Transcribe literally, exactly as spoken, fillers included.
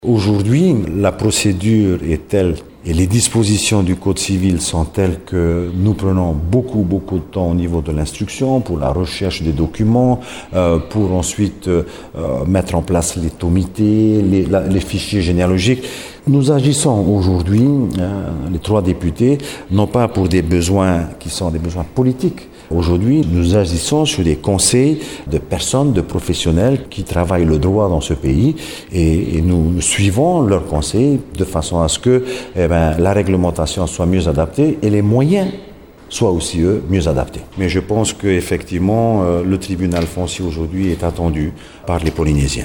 Aujourd'hui, la procédure est telle et les dispositions du Code civil sont telles que nous prenons beaucoup, beaucoup de temps au niveau de l'instruction pour la recherche des documents, euh, pour ensuite euh, mettre en place les tomités, les, la, les fichiers généalogiques. Nous agissons aujourd'hui, euh, les trois députés, non pas pour des besoins qui sont des besoins politiques. Aujourd'hui, nous agissons sur des conseils de personnes, de professionnels qui travaillent le droit dans ce pays et, et nous, nous suivons leurs conseils de façon à ce que eh ben, la réglementation soit mieux adaptée et les moyens soient aussi, eux, mieux adaptés. Mais je pense qu'effectivement, euh, le tribunal foncier aujourd'hui est attendu par les Polynésiens.